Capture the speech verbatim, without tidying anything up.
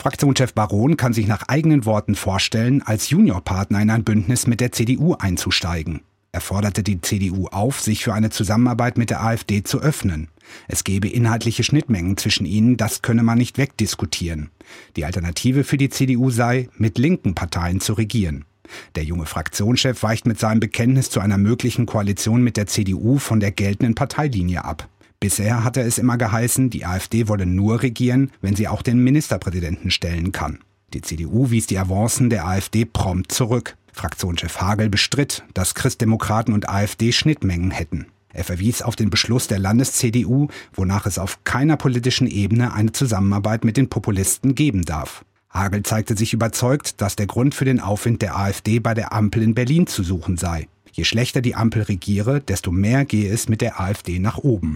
Fraktionschef Baron kann sich nach eigenen Worten vorstellen, als Juniorpartner in ein Bündnis mit der C D U einzusteigen. Er forderte die C D U auf, sich für eine Zusammenarbeit mit der AfD zu öffnen. Es gebe inhaltliche Schnittmengen zwischen ihnen, das könne man nicht wegdiskutieren. Die Alternative für die C D U sei, mit linken Parteien zu regieren. Der junge Fraktionschef weicht mit seinem Bekenntnis zu einer möglichen Koalition mit der C D U von der geltenden Parteilinie ab. Bisher hatte es immer geheißen, die AfD wolle nur regieren, wenn sie auch den Ministerpräsidenten stellen kann. Die C D U wies die Avancen der AfD prompt zurück. Fraktionschef Hagel bestritt, dass Christdemokraten und AfD Schnittmengen hätten. Er verwies auf den Beschluss der Landes-C D U, wonach es auf keiner politischen Ebene eine Zusammenarbeit mit den Populisten geben darf. Hagel zeigte sich überzeugt, dass der Grund für den Aufwind der AfD bei der Ampel in Berlin zu suchen sei. Je schlechter die Ampel regiere, desto mehr gehe es mit der AfD nach oben.